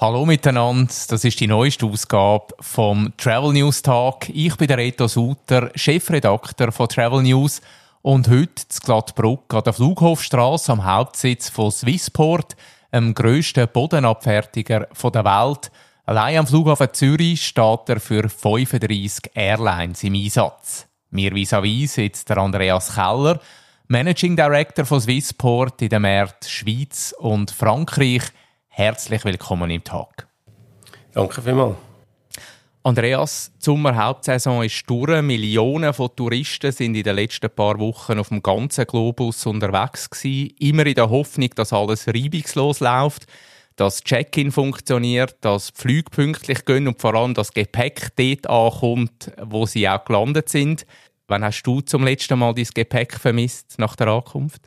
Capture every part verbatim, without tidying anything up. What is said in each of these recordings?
Hallo miteinander, das ist die neueste Ausgabe vom Travel News Tag. Ich bin der Reto Suter, Chefredakteur von Travel News und heute in Glattbrugg an der Flughofstrasse am Hauptsitz von Swissport, dem grössten Bodenabfertiger der Welt. Allein am Flughafen Zürich steht er für fünfunddreissig Airlines im Einsatz. Mir vis-à-vis sitzt der Andreas Keller, Managing Director von Swissport in den Märkten Schweiz und Frankreich. Herzlich willkommen im Tag. Danke vielmals. Andreas, die Sommerhauptsaison ist durch. Millionen von Touristen sind in den letzten paar Wochen auf dem ganzen Globus unterwegs gewesen. Immer in der Hoffnung, dass alles reibungslos läuft, dass das Check-in funktioniert, dass die Flüge pünktlich gehen und vor allem das Gepäck dort ankommt, wo sie auch gelandet sind. Wann hast du zum letzten Mal dein Gepäck vermisst nach der Ankunft?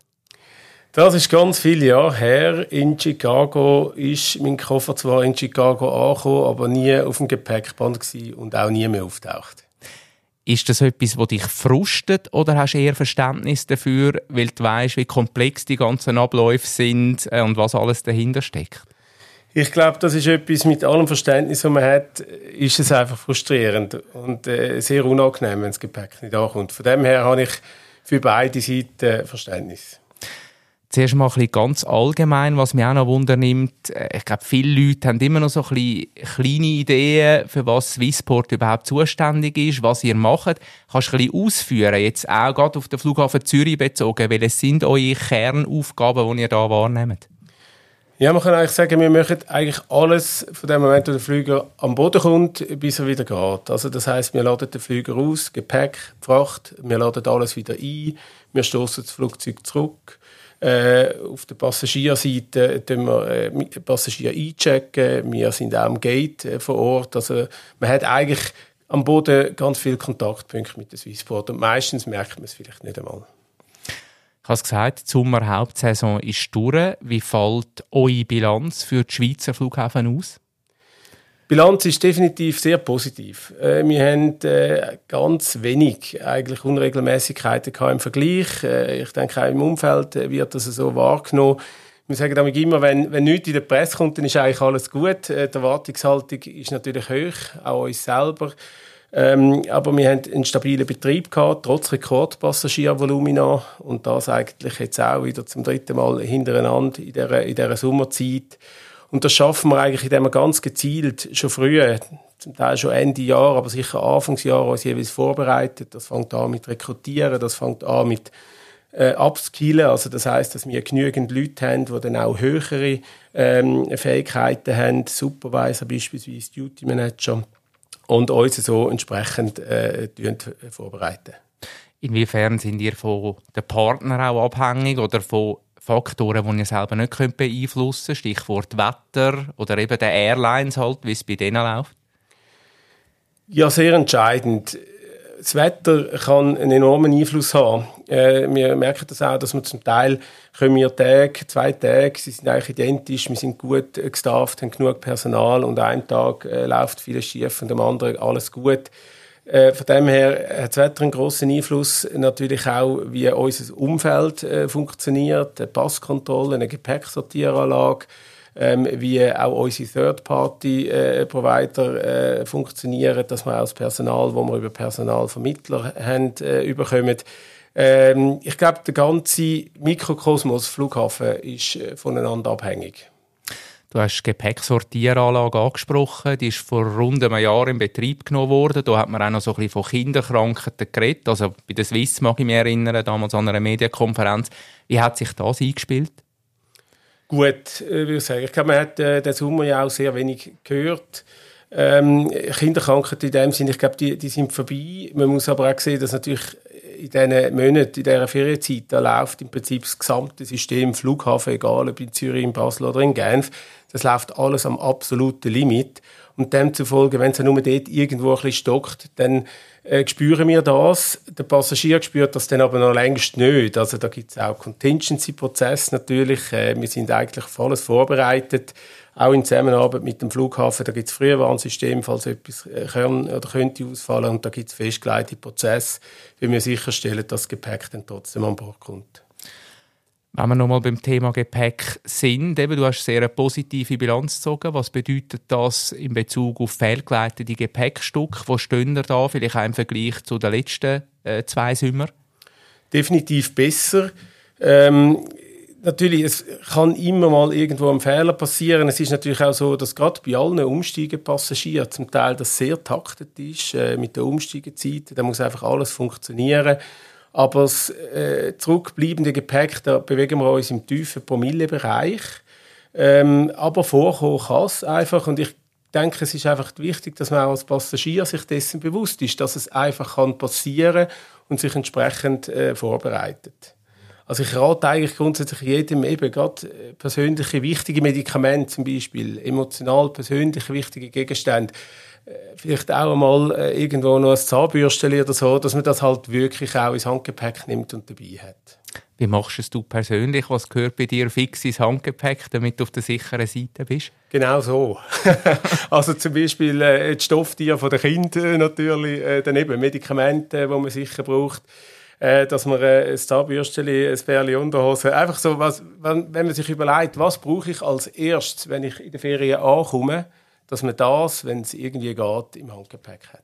Das ist ganz viele Jahre her. In Chicago ist mein Koffer zwar in Chicago angekommen, aber nie auf dem Gepäckband gewesen und auch nie mehr auftaucht. Ist das etwas, das dich frustet, oder hast du eher Verständnis dafür, weil du weißt, wie komplex die ganzen Abläufe sind und was alles dahinter steckt? Ich glaube, das ist etwas, mit allem Verständnis, das man hat, ist es einfach frustrierend und äh, sehr unangenehm, wenn das Gepäck nicht ankommt. Von dem her habe ich für beide Seiten Verständnis. Zuerst mal ein bisschen ganz allgemein, was mich auch noch wundernimmt. Ich glaube, viele Leute haben immer noch so ein bisschen kleine Ideen, für was Swissport überhaupt zuständig ist, was ihr macht. Kannst du ein bisschen ausführen, jetzt auch gerade auf den Flughafen Zürich bezogen, welche sind eure Kernaufgaben, die ihr da wahrnehmt? Ja, man kann eigentlich sagen, wir machen eigentlich alles von dem Moment, wo der Flüger am Boden kommt, bis er wieder geht. Also das heisst, wir laden den Flüger aus, Gepäck, Fracht, wir laden alles wieder ein, wir stoßen das Flugzeug zurück. Äh, auf der Passagierseite tun wir äh, mit den Passagieren einchecken. Wir sind auch am Gate äh, vor Ort. Also man hat eigentlich am Boden ganz viele Kontaktpunkte mit der Swissport und meistens merkt man es vielleicht nicht einmal. Ich habe es gesagt, die Sommerhauptsaison ist durch. Wie fällt eure Bilanz für die Schweizer Flughäfen aus? Die Bilanz ist definitiv sehr positiv. Äh, wir haben äh, ganz wenig eigentlich Unregelmäßigkeiten im Vergleich. Äh, ich denke, auch im Umfeld wird das so wahrgenommen. Wir sagen damit immer, wenn, wenn nichts in der Presse kommt, dann ist eigentlich alles gut. Äh, die Erwartungshaltung ist natürlich hoch, auch uns selber. Ähm, aber wir haben einen stabilen Betrieb gehabt, trotz Rekordpassagiervolumina. Und das eigentlich jetzt auch wieder zum dritten Mal hintereinander in dieser, in dieser Sommerzeit. Und das schaffen wir eigentlich, indem wir ganz gezielt schon früher, zum Teil schon Ende Jahr, aber sicher Anfangsjahr uns jeweils vorbereitet. Das fängt an mit Rekrutieren, das fängt an mit äh, Upskillen. Also das heisst, dass wir genügend Leute haben, die dann auch höhere ähm, Fähigkeiten haben, Supervisor beispielsweise, Duty Manager, und uns so entsprechend äh, vorbereiten. Inwiefern sind ihr von den Partnern auch abhängig oder von Faktoren, die ihr selber nicht beeinflussen könnt? Stichwort Wetter oder eben der Airlines, halt, wie es bei denen läuft? Ja, sehr entscheidend. Das Wetter kann einen enormen Einfluss haben. Äh, wir merken das auch, dass wir zum Teil können wir Tage, zwei Tage, sie sind eigentlich identisch, wir sind gut gestafft, haben genug Personal und einen Tag äh, läuft vieles schief und am anderen alles gut. Äh, von dem her hat das Wetter einen grossen Einfluss. Natürlich auch, wie unser Umfeld äh, funktioniert, eine Passkontrolle, eine Gepäcksortieranlage, ähm, wie auch unsere Third-Party-Provider äh, funktionieren, dass wir auch das Personal, das wir über Personalvermittler haben, äh, bekommen. Ähm, ich glaube, der ganze Mikrokosmos Flughafen ist äh, voneinander abhängig. Du hast die Gepäcksortieranlage angesprochen, die ist vor rund einem Jahr in Betrieb genommen worden. Da hat man auch noch so ein bisschen von Kinderkrankheiten geredet. Also bei der Swiss mag ich mich erinnern, damals an einer Medienkonferenz. Wie hat sich das eingespielt? Gut, äh, würde ich sagen. Ich glaube, man hat äh, den Sommer ja auch sehr wenig gehört. Ähm, Kinderkrankheiten in dem Sinne, ich glaube, die, die sind vorbei. Man muss aber auch sehen, dass natürlich in diesen Monaten, in dieser Ferienzeit, da läuft im Prinzip das gesamte System Flughafen, egal ob in Zürich, in Basel oder in Genf, das läuft alles am absoluten Limit. Und demzufolge, wenn es ja nur dort irgendwo ein bisschen stockt, dann äh, spüren wir das. Der Passagier spürt das dann aber noch längst nicht. Also da gibt es auch Contingency-Prozesse natürlich. Äh, wir sind eigentlich auf alles vorbereitet. Auch in Zusammenarbeit mit dem Flughafen, da gibt es Frühwarnsystem, falls etwas kann oder könnte ausfallen. Und da gibt es festgelegte Prozesse, wie wir sicherstellen, dass das Gepäck dann trotzdem an Bord kommt. Wenn wir nochmal beim Thema Gepäck sind, eben, du hast sehr eine positive Bilanz gezogen. Was bedeutet das in Bezug auf fehlgeleitete Gepäckstücke? Wo stehen wir da, vielleicht auch im Vergleich zu den letzten äh, zwei Sommer? Definitiv besser. Ähm, natürlich, es kann immer mal irgendwo ein Fehler passieren. Es ist natürlich auch so, dass gerade bei allen Umsteigepassagieren zum Teil das sehr taktet ist äh, mit der Umsteigezeit. Da muss einfach alles funktionieren. Aber das äh, zurückbleibende Gepäck, da bewegen wir uns im tiefen Promillebereich. Ähm, aber vorkommen kann es einfach. Und ich denke, es ist einfach wichtig, dass man auch als Passagier sich dessen bewusst ist, dass es einfach kann passieren und sich entsprechend äh, vorbereitet. Also ich rate eigentlich grundsätzlich jedem eben gerade persönliche wichtige Medikamente, zum Beispiel emotional persönlich wichtige Gegenstände, vielleicht auch einmal irgendwo noch ein Zahnbürstchen oder so, dass man das halt wirklich auch ins Handgepäck nimmt und dabei hat. Wie machst du es du persönlich? Was gehört bei dir fix ins Handgepäck, damit du auf der sicheren Seite bist? Genau so. Also zum Beispiel äh, die Stofftiere der Kinder natürlich, äh, dann eben Medikamente, die man sicher braucht, äh, dass man äh, ein Zahnbürstchen, ein Bärli Unterhose, einfach so, was, wenn, wenn man sich überlegt, was brauche ich als erstes, wenn ich in der Ferien ankomme, dass man das, wenn es irgendwie geht, im Handgepäck hat.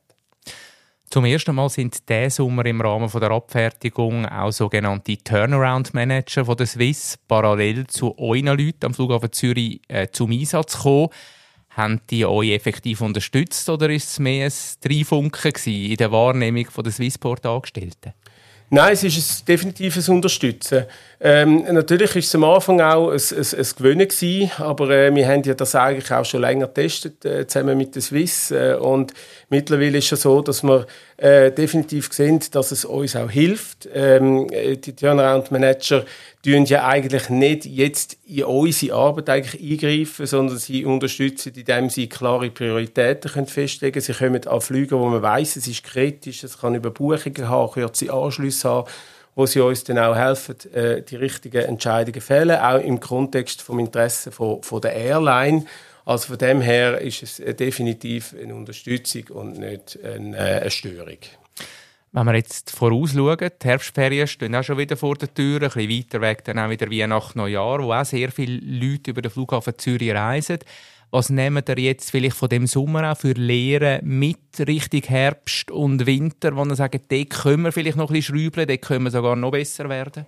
Zum ersten Mal sind diesen Sommer im Rahmen der Abfertigung auch sogenannte Turnaround-Manager von der Swiss parallel zu euren Leuten am Flughafen Zürich äh, zum Einsatz gekommen. Haben die euch effektiv unterstützt oder war es mehr ein Dreifunken in der Wahrnehmung der Swissport-Angestellten? Nein, es ist ein definitives Unterstützen. Ähm, natürlich war es am Anfang auch ein, ein, ein Gewöhnen gewesen, aber äh, wir haben ja das eigentlich auch schon länger getestet, äh, zusammen mit der Swiss. Äh, und mittlerweile ist es so, dass wir äh, definitiv sehen, dass es uns auch hilft. Ähm, die Turnaround-Manager tun ja eigentlich nicht jetzt in unsere Arbeit eigentlich eingreifen, sondern sie unterstützen, indem sie klare Prioritäten können festlegen können. Sie kommen an Flüge, wo man weiss, es ist kritisch, es kann Überbuchungen haben, kurze Anschlüsse haben, wo sie uns dann auch helfen, die richtigen Entscheidungen zu fällen, auch im Kontext vom Interesse von, von der Airline. Also von dem her ist es definitiv eine Unterstützung und nicht eine, eine Störung. Wenn wir jetzt vorausschauen, die Herbstferien stehen auch schon wieder vor der Tür, ein bisschen weiter weg dann auch wieder Weihnachten, Neujahr, wo auch sehr viele Leute über den Flughafen Zürich reisen. Was nehmen ihr jetzt vielleicht von dem Sommer auch für Lehren mit Richtung Herbst und Winter, wo ihr sagt, dort können wir vielleicht noch ein bisschen schrauben, dort können wir sogar noch besser werden?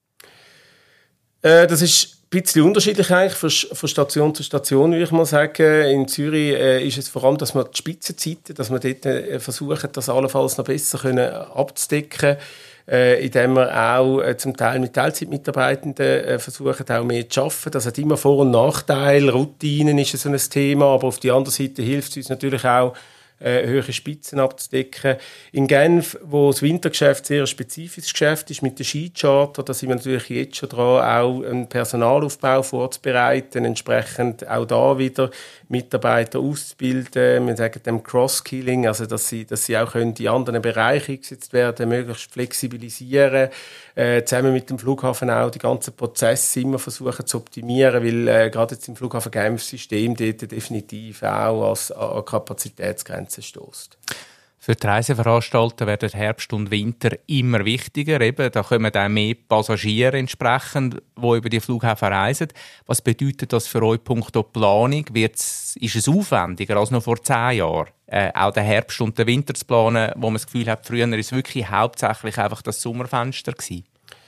Äh, das ist ein bisschen unterschiedlich eigentlich von, von Station zu Station, würde ich mal sagen. In Zürich äh, ist es vor allem, dass wir die Spitzenzeiten, dass wir dort äh, versuchen, das allenfalls noch besser können abzudecken, äh, indem wir auch äh, zum Teil mit Teilzeitmitarbeitenden äh, versuchen, auch mehr zu arbeiten. Das hat immer Vor- und Nachteile. Routinen ist so ein Thema, aber auf der anderen Seite hilft es uns natürlich auch, Äh, höhere Spitzen abzudecken. In Genf, wo das Wintergeschäft sehr ein spezifisches Geschäft ist, mit den Skicharter, da sind wir natürlich jetzt schon dran, auch einen Personalaufbau vorzubereiten, entsprechend auch da wieder Mitarbeiter auszubilden. Wir sagen dem Cross-Skilling, also dass sie, dass sie auch können in anderen Bereichen eingesetzt werden, möglichst flexibilisieren, äh, zusammen mit dem Flughafen auch die ganzen Prozesse immer versuchen zu optimieren, weil äh, gerade jetzt im Flughafen Genf-System dort definitiv auch als, an Kapazitätsgrenzen stößt. Für die Reiseveranstalter werden Herbst und Winter immer wichtiger. Eben, da kommen auch mehr Passagiere entsprechend, die über die Flughäfen reisen. Was bedeutet das für euch punkto Planung? Wird's, ist es aufwendiger als noch vor zehn Jahren? Äh, auch den Herbst und den Winter zu planen, wo man das Gefühl hat, früher war es wirklich hauptsächlich einfach das Sommerfenster gewesen?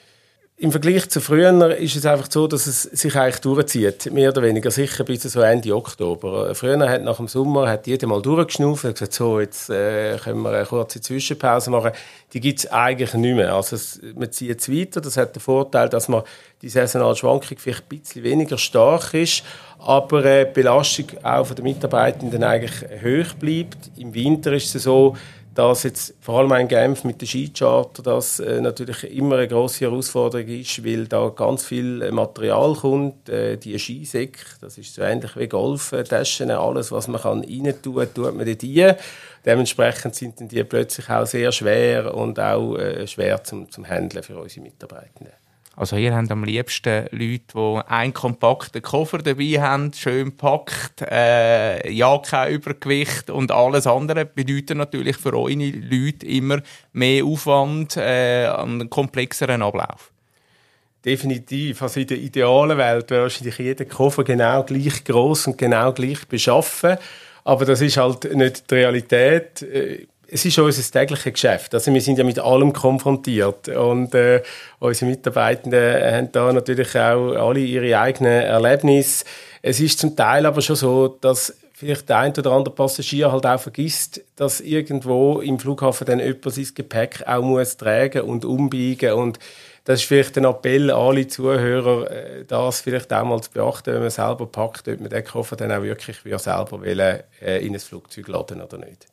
Im Vergleich zu früher ist es einfach so, dass es sich eigentlich durchzieht, mehr oder weniger, sicher bis so Ende Oktober. Früher hat nach dem Sommer hat jeder mal durchgeschnauft und gesagt, so, jetzt äh, können wir eine kurze Zwischenpause machen. Die gibt es eigentlich nicht mehr. Also es, man zieht es weiter, das hat den Vorteil, dass man die saisonale Schwankung vielleicht ein bisschen weniger stark ist, aber äh, die Belastung auch von den Mitarbeitenden eigentlich hoch bleibt. Im Winter ist es so, dass jetzt vor allem in Genf mit den Skicharter das äh, natürlich immer eine grosse Herausforderung ist, weil da ganz viel Material kommt, äh, die Skisäcke, das ist so ähnlich wie Golftaschen, alles, was man kann rein tun, tut man dort rein. Dementsprechend sind dann die plötzlich auch sehr schwer und auch äh, schwer zum, zum Handeln für unsere Mitarbeitenden. Also ihr habt am liebsten Leute, die einen kompakten Koffer dabei haben, schön gepackt, äh, ja, kein Übergewicht und alles andere bedeutet natürlich für eure Leute immer mehr Aufwand, äh, einen komplexeren Ablauf. definitiv. Also in der idealen Welt wäre wahrscheinlich jeder Koffer genau gleich gross und genau gleich beschaffen. Aber das ist halt nicht die Realität. Es ist unser tägliches Geschäft. Also wir sind ja mit allem konfrontiert. Und äh, unsere Mitarbeitenden haben da natürlich auch alle ihre eigenen Erlebnisse. Es ist zum Teil aber schon so, dass vielleicht der ein oder andere Passagier halt auch vergisst, dass irgendwo im Flughafen dann jemand sein Gepäck auch muss tragen und umbiegen. Und das ist vielleicht ein Appell an alle Zuhörer, das vielleicht auch mal zu beachten, wenn man selber packt, ob man den Koffer dann auch wirklich wie er selber will, äh, in ein Flugzeug laden oder nicht.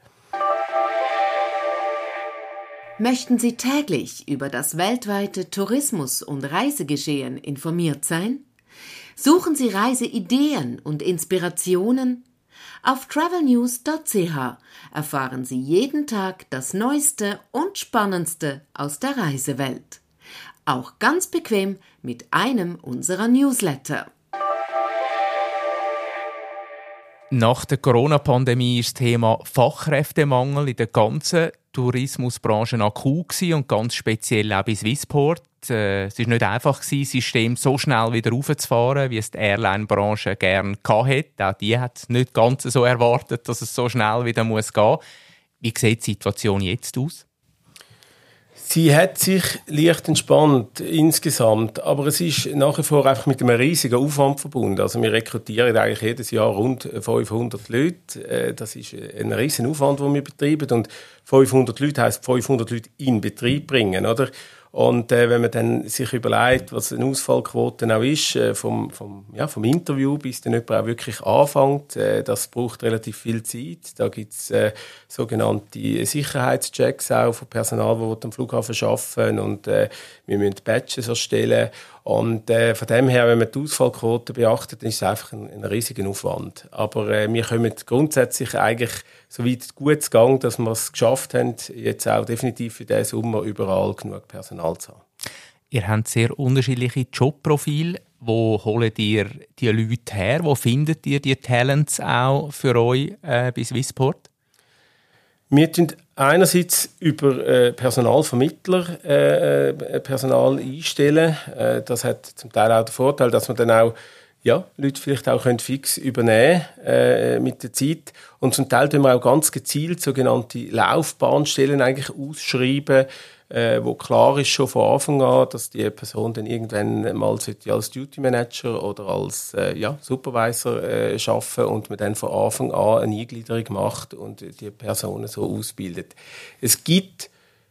Möchten Sie täglich über das weltweite Tourismus- und Reisegeschehen informiert sein? Suchen Sie Reiseideen und Inspirationen? Auf travel news punkt c h erfahren Sie jeden Tag das Neueste und Spannendste aus der Reisewelt. Auch ganz bequem mit einem unserer Newsletter. Nach der Corona-Pandemie ist das Thema Fachkräftemangel in der ganzen Tourismusbranche akut gewesen und ganz speziell auch bei Swissport. Äh, es war nicht einfach, das System so schnell wieder raufzufahren, wie es die Airline-Branche gerne hatte. Auch die hat nicht ganz so erwartet, dass es so schnell wieder gehen muss. Wie sieht die Situation jetzt aus? Sie hat sich leicht entspannt insgesamt, aber es ist nach wie vor einfach mit einem riesigen Aufwand verbunden. Also wir rekrutieren eigentlich jedes Jahr rund fünfhundert Leute. Das ist ein riesen Aufwand, den wir betreiben. Und fünfhundert Leute heisst fünfhundert Leute in Betrieb bringen, oder? Und äh, wenn man dann sich überlegt, was eine Ausfallquote auch ist, äh, vom, vom, ja, vom Interview bis dann jemand auch wirklich anfängt, äh, das braucht relativ viel Zeit. Da gibt es äh, sogenannte Sicherheitschecks auch von Personal, das am Flughafen arbeiten, und äh, wir müssen Badges erstellen. Und äh, von dem her, wenn man die Ausfallquote beachtet, dann ist es einfach ein, ein riesiger Aufwand. Aber äh, wir kommen grundsätzlich eigentlich so weit gut gegangen, dass wir es geschafft haben, jetzt auch definitiv für diesen Sommer überall genug Personal zu haben. Ihr habt sehr unterschiedliche Jobprofile. Wo holt ihr die Leute her? Wo findet ihr die Talents auch für euch äh, bei Swissport? Wir tun einerseits über äh, Personalvermittler äh, äh, Personal einstellen. Äh, das hat zum Teil auch den Vorteil, dass man dann auch ja, Leute vielleicht auch können fix übernehmen äh, mit der Zeit. Und zum Teil tun wir auch ganz gezielt sogenannte Laufbahnstellen eigentlich ausschreiben, äh, wo klar ist schon von Anfang an, dass die Person dann irgendwann mal als Duty Manager oder als äh, ja, Supervisor äh, arbeiten und man dann von Anfang an eine Eingliederung macht und die Personen so ausbildet. Es gibt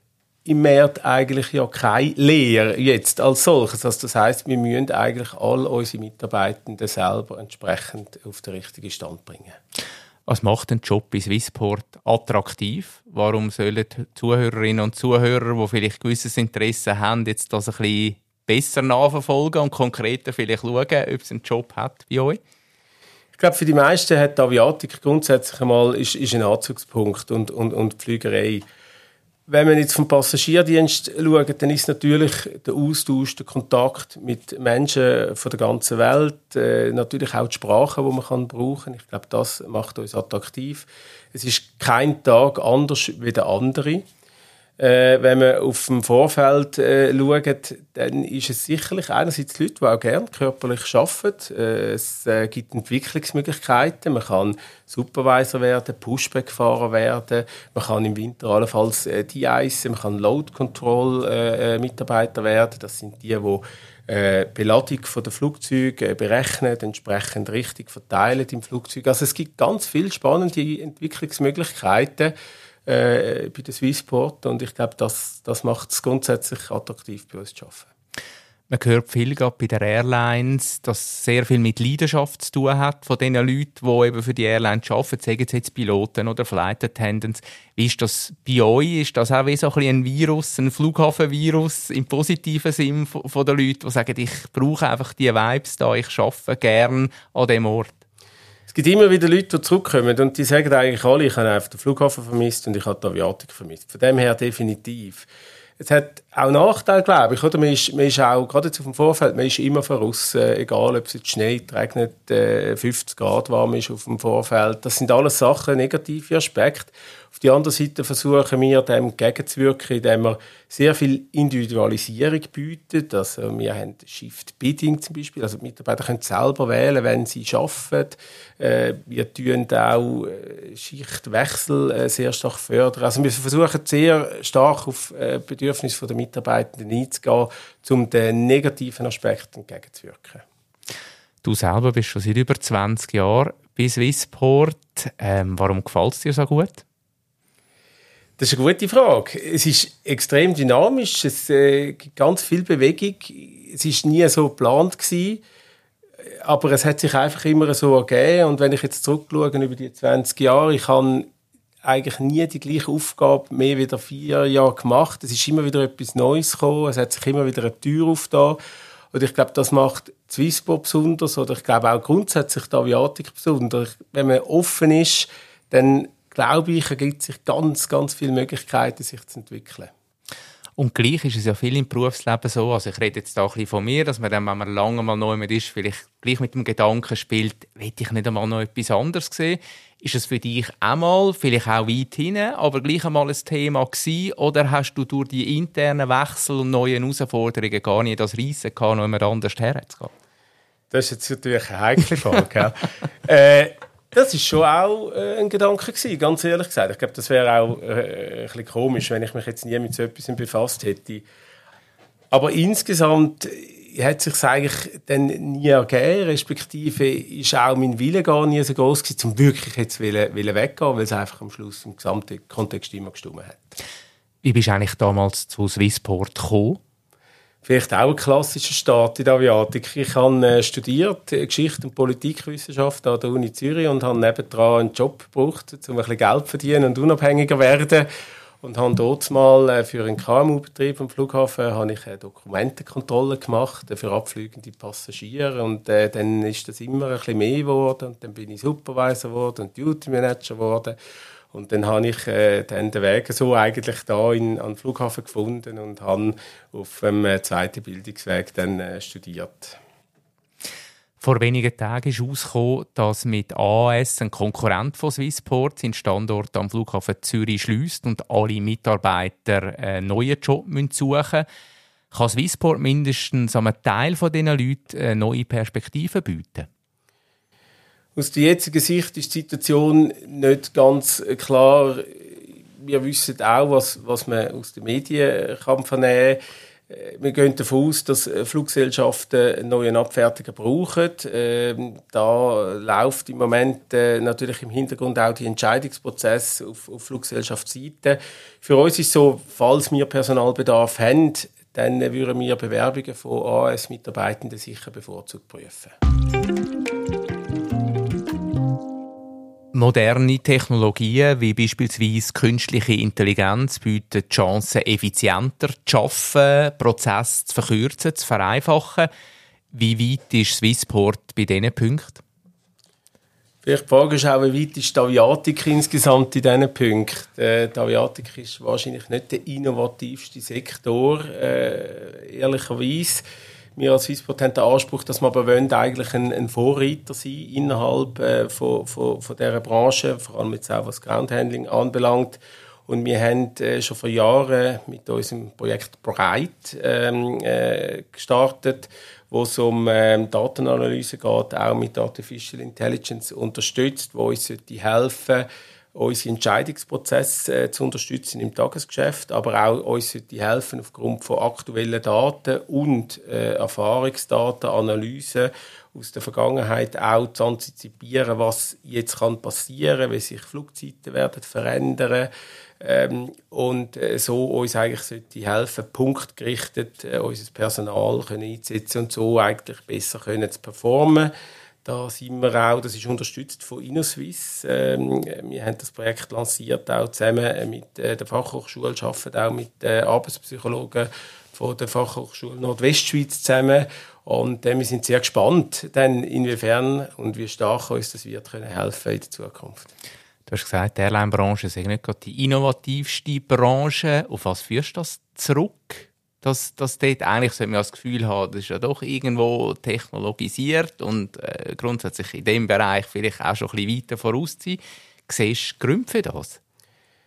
im März eigentlich ja keine Lehre jetzt als solches. Also das heisst, wir müssen eigentlich alle unsere Mitarbeitenden selber entsprechend auf den richtigen Stand bringen. Was macht den Job bei Swissport attraktiv? Warum sollen Zuhörerinnen und Zuhörer, die vielleicht gewisses Interesse haben, jetzt das ein bisschen besser nachverfolgen und konkreter vielleicht schauen, ob es einen Job hat bei euch? Ich glaube, für die meisten hat die Aviatik grundsätzlich einmal ist, ist ein Anzugspunkt und, und, und die Fliegerei. Wenn man jetzt vom Passagierdienst schaut, dann ist natürlich der Austausch, der Kontakt mit Menschen von der ganzen Welt, äh, natürlich auch die Sprache, die man kann brauchen. Ich glaube, das macht uns attraktiv. Es ist kein Tag anders wie der andere. Äh, wenn man auf dem Vorfeld äh, schaut, dann ist es sicherlich einerseits Leute, die auch gerne körperlich arbeiten. Äh, es äh, gibt Entwicklungsmöglichkeiten. Man kann Supervisor werden, Pushback-Fahrer werden. Man kann im Winter allenfalls äh, de-icen. Man kann Load-Control-Mitarbeiter äh, werden. Das sind die, die äh, Beladung von der Flugzeuge äh, berechnen, entsprechend richtig verteilen im Flugzeug. Also es gibt ganz viele spannende Entwicklungsmöglichkeiten Äh, bei der Swissport, und ich glaube, das, das macht es grundsätzlich attraktiv, bei uns zu arbeiten. Man hört viel gerade bei den Airlines, dass es sehr viel mit Leidenschaft zu tun hat von den Leuten, die eben für die Airlines arbeiten, sagen sie jetzt Piloten oder Flight Attendants. Wie ist das bei euch? Ist das auch wie so ein bisschen ein Virus, ein Flughafenvirus im positiven Sinn von, von den Leuten, die sagen, ich brauche einfach die Vibes da, ich arbeite gerne an diesem Ort? Es gibt immer wieder Leute, die zurückkommen und die sagen eigentlich alle, ich habe einfach den Flughafen vermisst und ich habe die Aviatik vermisst. Von dem her definitiv. Es hat auch Nachteile, glaube ich. Oder? Man, ist, man ist auch, gerade jetzt auf dem Vorfeld, man ist immer voraus, äh, egal ob es jetzt schneit, regnet, äh, fünfzig Grad warm ist auf dem Vorfeld. Das sind alles Sachen, negative Aspekte. Auf der anderen Seite versuchen wir, dem entgegenzuwirken, indem wir sehr viel Individualisierung bieten. Also wir haben Shift Bidding zum Beispiel, also die Mitarbeiter können selber wählen, wenn sie arbeiten. Äh, wir tun auch Schichtwechsel äh, sehr stark fördern. Also wir versuchen sehr stark auf äh, Bedürfnisse der Mitarbeitenden einzugehen, um den negativen Aspekten entgegenzuwirken. Du selber bist schon seit über zwanzig Jahren bei Swissport. Ähm, warum gefällt es dir so gut? Das ist eine gute Frage. Es ist extrem dynamisch, es äh, gibt ganz viel Bewegung. Es war nie so geplant gewesen, aber es hat sich einfach immer so ergeben. Und wenn ich jetzt zurückschaue über die zwanzig Jahre, ich habe eigentlich nie die gleiche Aufgabe mehr wieder vier Jahre gemacht. Es ist immer wieder etwas Neues gekommen, es hat sich immer wieder eine Tür aufgetan. Und ich glaube, das macht Swissport besonders, oder ich glaube auch grundsätzlich die Aviatik besonders. Wenn man offen ist, dann glaube ich, ergibt sich ganz, ganz viele Möglichkeiten, sich zu entwickeln. Und gleich ist es ja viel im Berufsleben so, also ich rede jetzt da ein bisschen von mir, dass man dann, wenn man lange mal neu mit ist, vielleicht gleich mit dem Gedanken spielt, will ich nicht einmal noch etwas anderes sehen? Ist es für dich einmal, vielleicht auch weit hinein, aber gleich einmal ein Thema gewesen, oder hast du durch die internen Wechsel und neuen Herausforderungen gar nicht das Reissen gehabt, noch jemand anders herzugehen? Das ist jetzt natürlich eine heikle Frage. äh, Das war schon auch äh, ein Gedanke gewesen, ganz ehrlich gesagt. Ich glaube, das wäre auch äh, ein bisschen komisch, wenn ich mich jetzt nie mit so etwas befasst hätte. Aber insgesamt hat es sich eigentlich dann nie ergeben, respektive ist auch mein Wille gar nie so groß gewesen, um wirklich jetzt wollen, wollen weggehen, weil es einfach am Schluss im gesamten Kontext immer gestimmt hat. Wie bist du eigentlich damals zu Swissport gekommen? Vielleicht auch ein klassischer Start in der Aviatik. Ich habe äh, studiert äh, Geschichte und Politikwissenschaft an der Uni Zürich und habe nebendran einen Job gebraucht, um ein bisschen Geld zu verdienen und unabhängiger werden. Und habe dort mal äh, für einen K M U-Betrieb am Flughafen habe ich, äh, Dokumentenkontrolle gemacht äh, für abfliegende Passagiere. Und äh, dann ist das immer ein bisschen mehr geworden. Und dann bin ich Supervisor geworden und Duty Manager geworden. Und dann habe ich äh, dann den Weg so eigentlich da in, an den Flughafen gefunden und habe auf dem äh, zweiten Bildungsweg dann äh, studiert. Vor wenigen Tagen ist herausgekommen, dass mit A A S ein Konkurrent von Swissport seinen Standort am Flughafen Zürich schliesst und alle Mitarbeiter einen neuen Job suchen müssen. Kann Swissport mindestens einem Teil von diesen Leuten eine neue Perspektive bieten? Aus der jetzigen Sicht ist die Situation nicht ganz klar. Wir wissen auch, was, was man aus den Medien kann vernehmen kann. Wir gehen davon aus, dass Fluggesellschaften einen neuen Abfertiger brauchen. Ähm, da läuft im Moment äh, natürlich im Hintergrund auch die Entscheidungsprozess auf, auf Fluggesellschaftsseite. Für uns ist es so, falls wir Personalbedarf haben, dann würden wir Bewerbungen von A A S-Mitarbeitenden sicher bevorzugt prüfen. Moderne Technologien wie beispielsweise künstliche Intelligenz bieten die Chance, effizienter zu arbeiten, Prozesse zu verkürzen, zu vereinfachen. Wie weit ist Swissport bei diesen Punkten? Vielleicht die Frage ist auch, wie weit ist die Aviatik insgesamt in diesen Punkten? Äh, die Aviatik ist wahrscheinlich nicht der innovativste Sektor, äh, ehrlicherweise. Wir als Swissport haben den Anspruch, dass wir aber wollen, eigentlich ein, ein Vorreiter sein innerhalb äh, von, von, von dieser Branche, vor allem jetzt auch was Groundhandling anbelangt. Und wir haben äh, schon vor Jahren mit unserem Projekt Bright ähm, äh, gestartet, wo es um ähm, Datenanalyse geht, auch mit Artificial Intelligence unterstützt, wo uns helfen, unsere Entscheidungsprozesse äh, zu unterstützen im Tagesgeschäft, aber auch uns helfen, aufgrund von aktuellen Daten und äh, Erfahrungsdaten, Analysen aus der Vergangenheit auch zu antizipieren, was jetzt kann passieren, wie sich Flugzeiten werden verändern ähm, und äh, so uns eigentlich sollte helfen, punktgerichtet äh, unser Personal können einsetzen und so eigentlich besser können zu performen. Da sind wir auch, das ist unterstützt von InnoSwiss. Ähm, wir haben das Projekt lanciert, auch zusammen mit äh, der Fachhochschule, arbeiten auch mit äh, Arbeitspsychologen von der Fachhochschule Nordwestschweiz zusammen. Und äh, wir sind sehr gespannt, dann inwiefern und wie stark uns das wird können helfen in der Zukunft. Du hast gesagt, die Airline-Branche ist nicht gerade die innovativste Branche. Auf was führst du das zurück? Dass, dass dort eigentlich sollte man das Gefühl haben, das ist ja doch irgendwo technologisiert und äh, grundsätzlich in diesem Bereich vielleicht auch schon ein bisschen weiter voraus sein. Siehst du Gründe für das?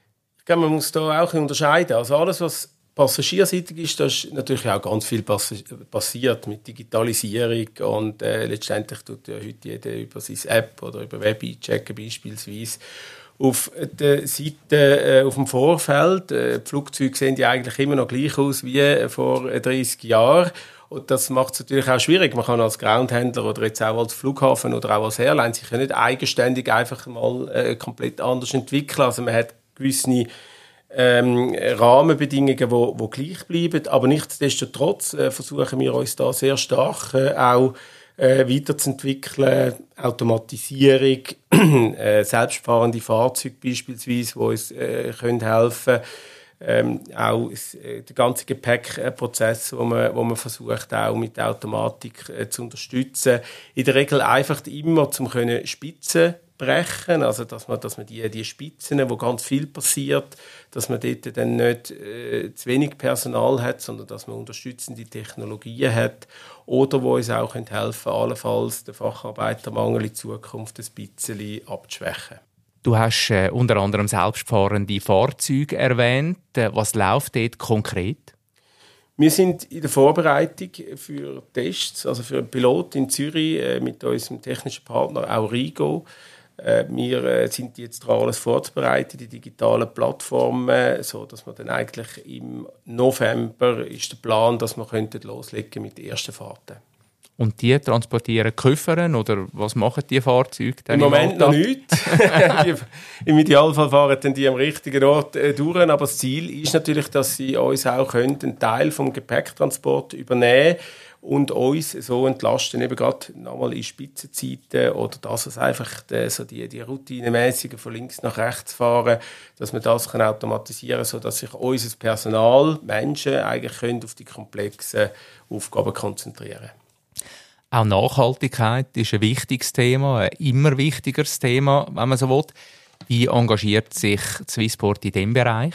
glaube, man muss da auch unterscheiden. Also alles, was passagierseitig ist, da ist natürlich auch ganz viel pass- passiert mit Digitalisierung und äh, letztendlich tut ja heute jeder über seine App oder über Web einchecken beispielsweise. Auf der Seite, äh, auf dem Vorfeld, äh, die Flugzeuge sehen ja eigentlich immer noch gleich aus wie vor dreißig Jahren. Und das macht es natürlich auch schwierig. Man kann als Groundhändler oder jetzt auch als Flughafen oder auch als Airline sich ja nicht eigenständig einfach mal äh, komplett anders entwickeln. Also man hat gewisse ähm, Rahmenbedingungen, wo, wo gleich bleiben. Aber nichtsdestotrotz äh, versuchen wir uns da sehr stark äh, auch äh, weiterzuentwickeln. Automatisierung, äh, selbstfahrende Fahrzeuge beispielsweise, die uns äh, können helfen ähm, auch äh, der ganze Gepäckprozess, wo man, wo man versucht, auch mit der Automatik äh, zu unterstützen. In der Regel einfach immer zum können Spitzen brechen, also dass man, dass man die, die Spitzen, wo ganz viel passiert, dass man dort dann nicht äh, zu wenig Personal hat, sondern dass man unterstützende Technologien hat oder wo uns auch helfen können, allenfalls den Facharbeitermangel in Zukunft ein bisschen abzuschwächen. Du hast äh, unter anderem selbstfahrende Fahrzeuge erwähnt. Äh, was läuft dort konkret? Wir sind in der Vorbereitung für Tests, also für einen Pilot in Zürich äh, mit unserem technischen Partner Aurigo. Äh, wir äh, sind jetzt dran, alles vorzubereiten, die digitalen Plattformen, so dass wir dann eigentlich im November ist der Plan, dass wir könnten loslegen mit den ersten Fahrten. Und die transportieren Koffer oder was machen die Fahrzeuge? Im Moment noch nichts. Im Idealfall fahren dann die am richtigen Ort äh, durch. Aber das Ziel ist natürlich, dass sie uns auch können, einen Teil vom Gepäcktransport übernehmen und uns so entlasten, eben gerade nochmal in Spitzenzeiten oder dass es einfach die, so die, die routinemäßigen von links nach rechts fahren, dass man das kann automatisieren kann, sodass sich unser Personal, Menschen, eigentlich können auf die komplexen Aufgaben konzentrieren können. Auch Nachhaltigkeit ist ein wichtiges Thema, ein immer wichtigeres Thema, wenn man so will. Wie engagiert sich Swissport in diesem Bereich?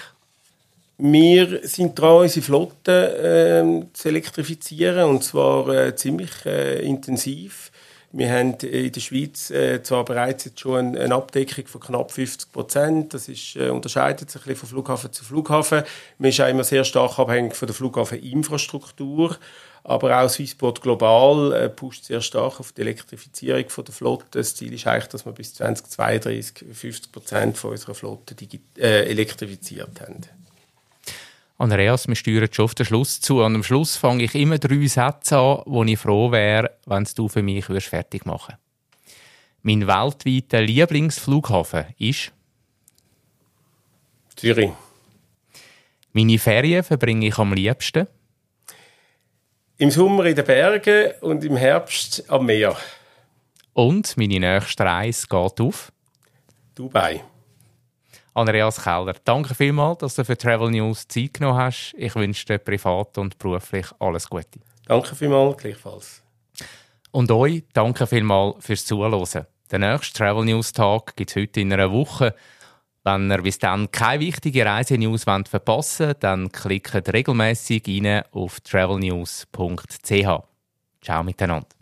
Wir sind dran, unsere Flotte äh, zu elektrifizieren, und zwar äh, ziemlich äh, intensiv. Wir haben in der Schweiz äh, zwar bereits jetzt schon eine Abdeckung von knapp fünfzig Prozent. Das ist, äh, unterscheidet sich ein bisschen von Flughafen zu Flughafen. Wir sind auch immer sehr stark abhängig von der Flughafeninfrastruktur. Aber auch Swissport global äh, pusht sehr stark auf die Elektrifizierung von der Flotte. Das Ziel ist eigentlich, dass wir bis zwanzig zweiunddreißig fünfzig Prozent von unserer Flotte digi- äh, elektrifiziert haben. Andreas, wir steuern schon auf den Schluss zu. An dem Schluss fange ich immer drei Sätze an, wo ich froh wäre, wenn du für mich fertig machen würdest. Mein weltweiter Lieblingsflughafen ist? Zürich. Meine Ferien verbringe ich am liebsten? Im Sommer in den Bergen und im Herbst am Meer. Und meine nächste Reise geht auf? Dubai. Andreas Keller, danke vielmals, dass du für Travel News Zeit genommen hast. Ich wünsche dir privat und beruflich alles Gute. Danke vielmals, gleichfalls. Und euch danke vielmals fürs Zuhören. Den nächsten Travel News Tag gibt es heute in einer Woche. Wenn ihr bis dann keine wichtigen Reisenews verpassen wollt, dann klickt regelmäßig rein auf travel news punkt c h. Ciao miteinander.